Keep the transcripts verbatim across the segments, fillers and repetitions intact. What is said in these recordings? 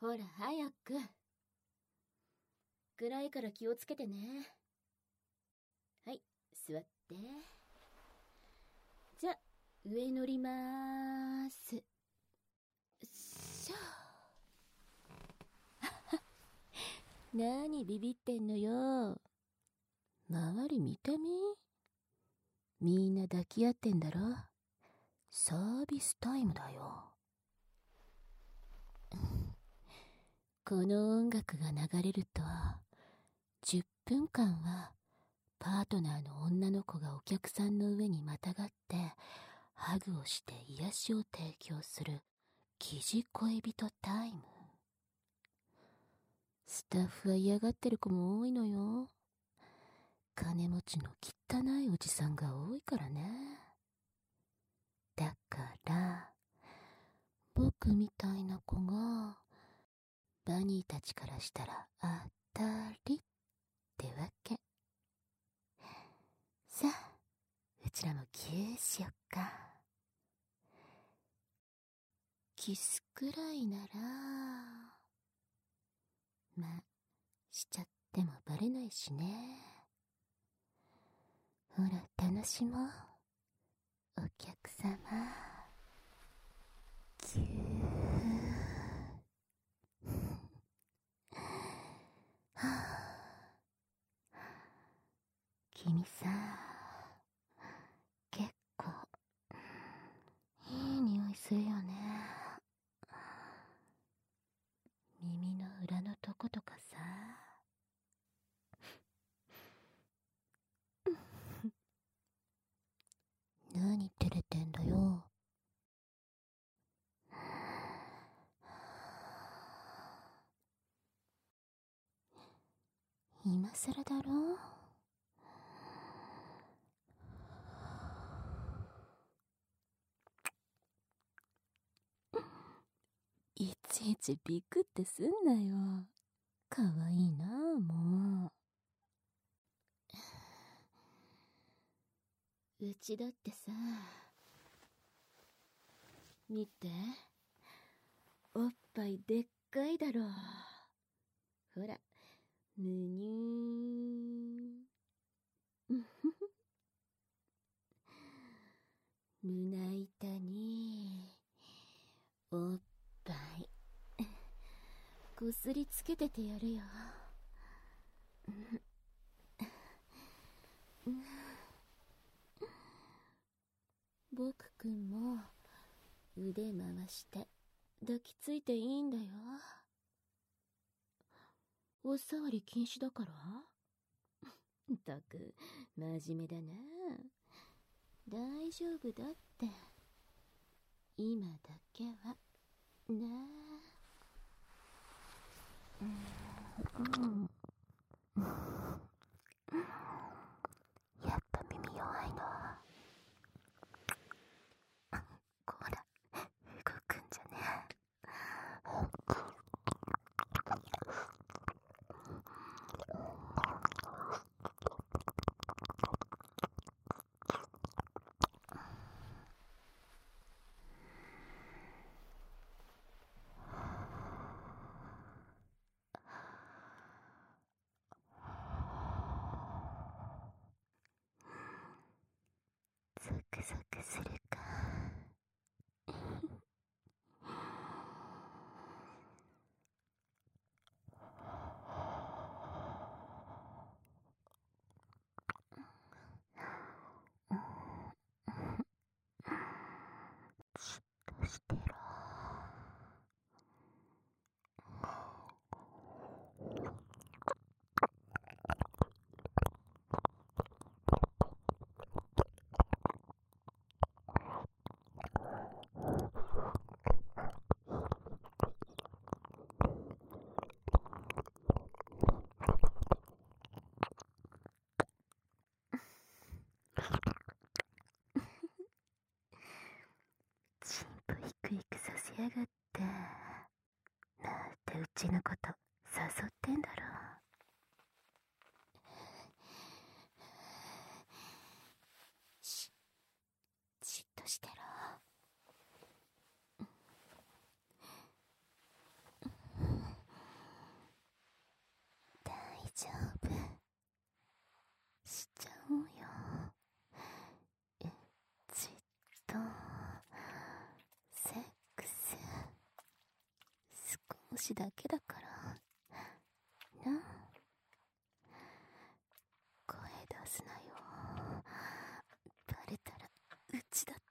ほら早く。暗いから気をつけてね。はい、座って。じゃ、上乗りまーす。しょ。なにビビってんのよ。周り見てみ。みんな抱き合ってんだろ。サービスタイムだよ。この音楽が流れるとじゅっぷんかんはパートナーの女の子がお客さんの上にまたがってハグをして癒しを提供する疑似恋人タイム。スタッフは嫌がってる子も多いのよ。金持ちの汚いおじさんが多いからね。だから僕みたいな子がバニーたちからしたら当たりってわけ。さあ、うちらもキューしよっか。キスくらいならまあしちゃってもバレないしね。ほら楽しもうお客様。キューはあ、君さ、結構いい匂いするよね。耳の裏のとことかさ。何照れてんだよ。今さらだろ。いちいちビクってすんなよ。かわいいなあ、もう。うちだってさ、見て、おっぱいでっかいだろ。ほら、むにゅーん。胸板におっぱいこすりつけててやるよ。僕くんも腕回して抱きついていいんだよ。おさわり禁止だから。ったく真面目だな。大丈夫だって、今だけはなあ。うんやっぱ耳弱いの。こら動くんじゃねえ。ゾクゾクするか。じっとしてろ。チンポイクイクさせやがって。なんてうちのこと誘ってんだろ。しじっとしてろ。 しだけだからな。声出すなよ。バレたらうちだ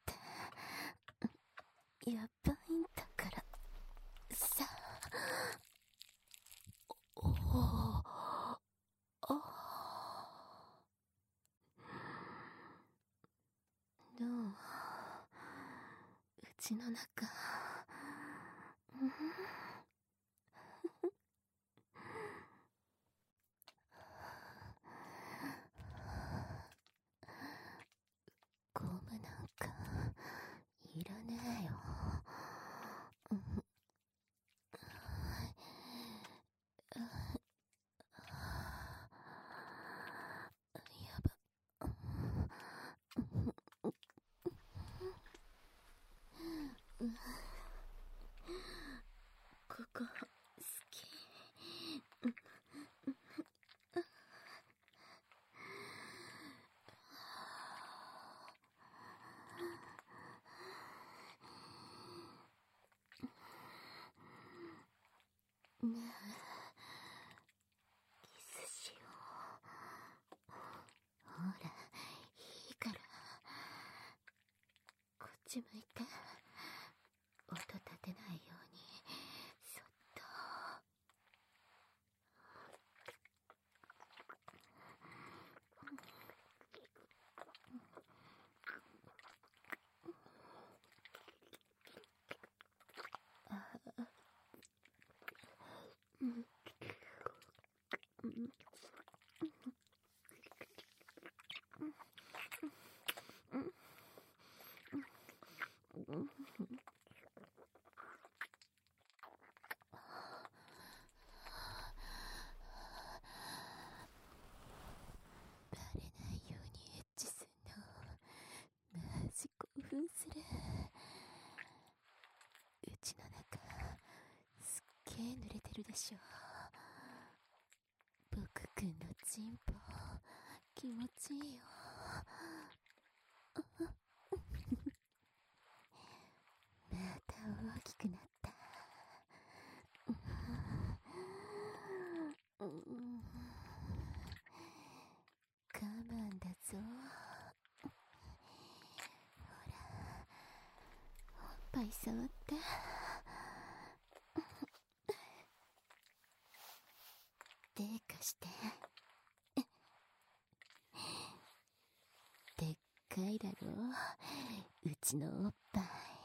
ってやばいんだからさ。おおあどう、うちの中、うん、ゴムなんかいらねえよ。うん、やば、うん、ここ好き。ねえ、キスしよう。ほら、いいからこっち向いて。音立てないようにそっと。うん、うん、うん、バレないようにエッチすんのマジ興奮する。うちの中すっげえ濡れてるでしょ。僕くんのチンポ気持ちいいよ。また大きくなった。うん、我慢だぞ。ほら、おっぱい触って。でかして。でっかいだろうちのおっぱい。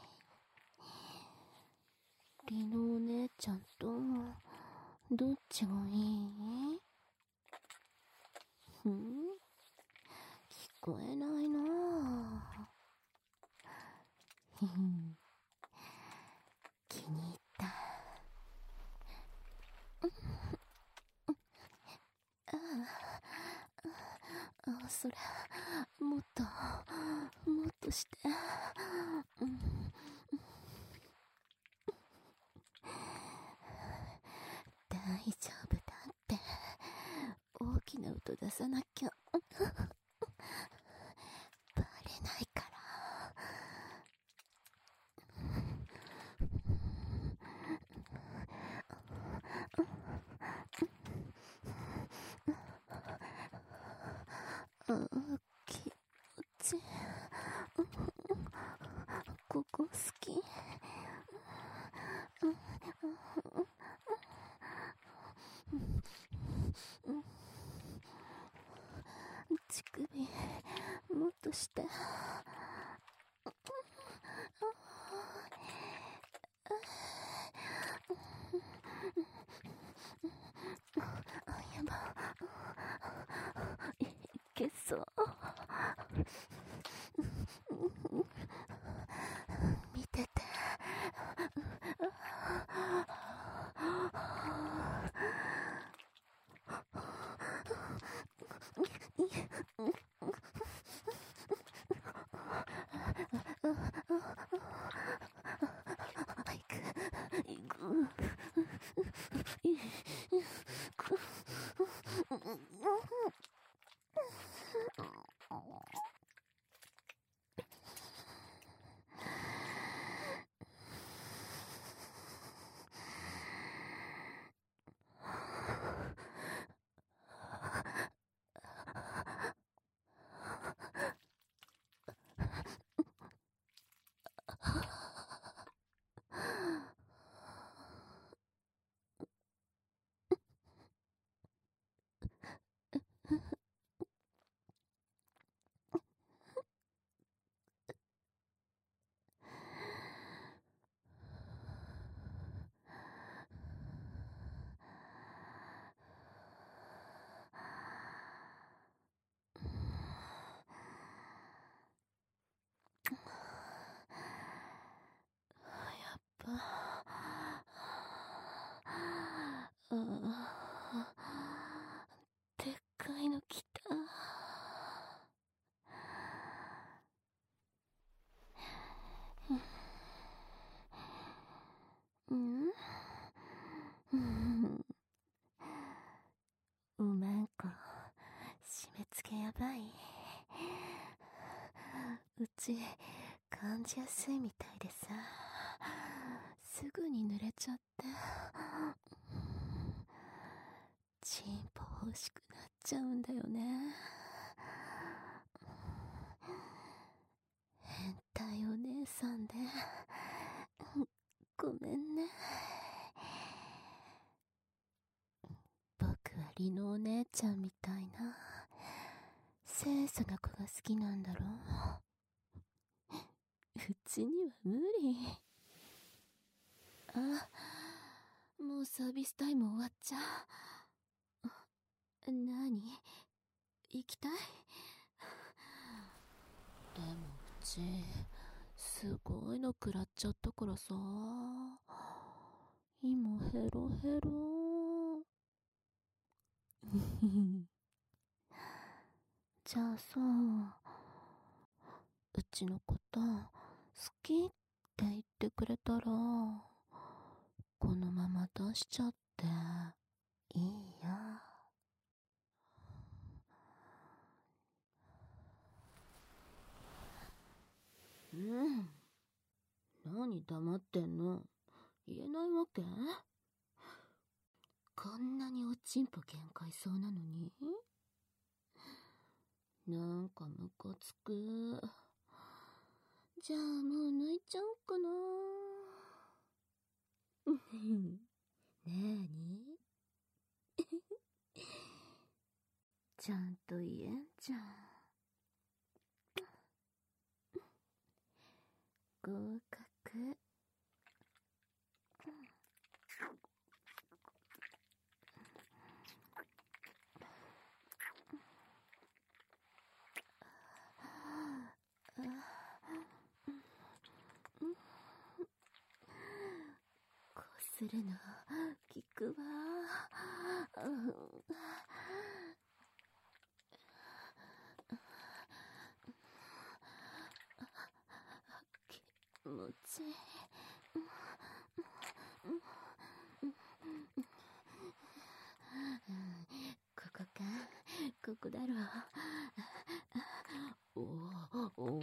リノお姉ちゃんとどっちがいい？ん？聞こえないなぁ。気に入った。ああ、それもっともっとして。うん、大丈夫だって大きな音出さなきゃバレないから。ああ、気持ちいい。ここ好き。乳首もっとして。やばいけそう。見てて。 ばい。うち感じやすいみたいでさ、すぐに濡れちゃって、チンポ欲しくなっちゃうんだよね。変態お姉さんでごめんね。僕はリノお姉ちゃんみたいな清楚な子が好きなんだろう。うちには無理。あ、もうサービスタイム終わっちゃう。なに？行きたい？でもうちすごいの食らっちゃったからさ、今ヘロヘロ。じゃあさ、うちのこと好きって言ってくれたら、このまま出しちゃっていいや。うん。何黙ってんの？言えないわけ？こんなにおちんぽ限界そうなのに？なんかムカつく。じゃあもう抜いちゃおうかな。なーに？ちゃんと言えんじゃん。合格。こするの効くわ。気持ちいい。ここか、ここだろ。おおお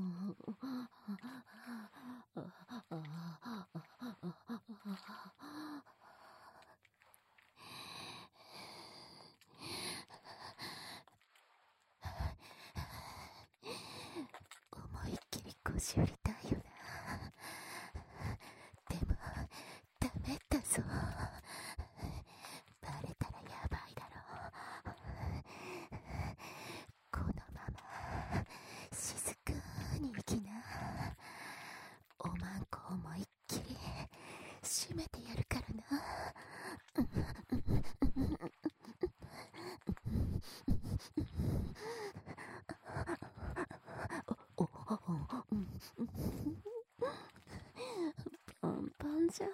思いっきり腰振りたいよな。でもダメだぞ。バレたらやばいだろ。このまま静かに行きな。おまんこ思いっきり締めてやるからな。おおパンパンじゃん。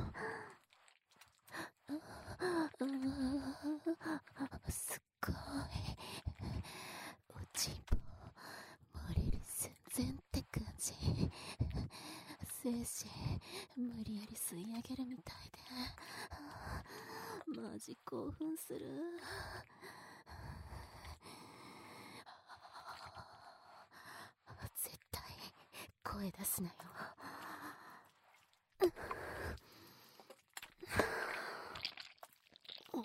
すっごい。おちんぽ漏れる寸前って感じ。精子無理やり吸い上げるみたいでマジ興奮する。絶対声出すなよ。お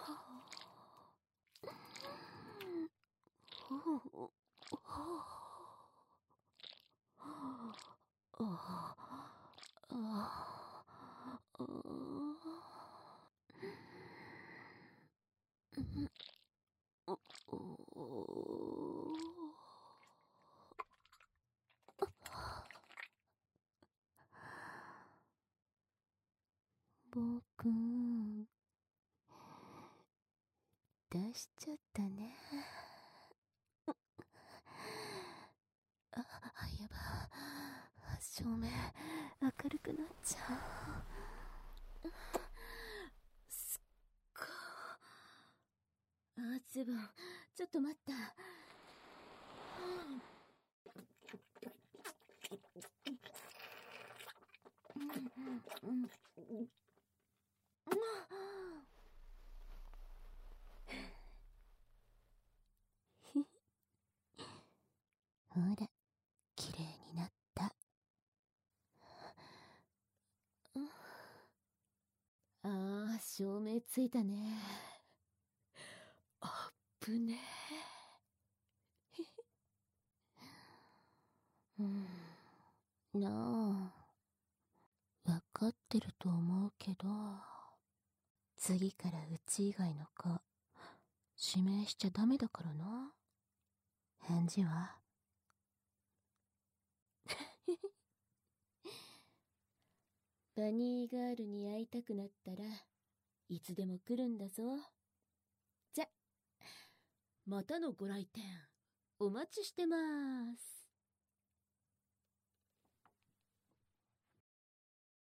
僕出しちゃったね。あ、やば。照明明るくなっちゃう。すっごい。あ、ズボンちょっと待った。うんうんうん照明ついたね。あっぶねえ。うんなあ、わかってると思うけど、次からうち以外の子指名しちゃダメだからな。返事はバニーガールに会いたくなったらいつでも来るんだぞ。じゃ、またのご来店お待ちしてます。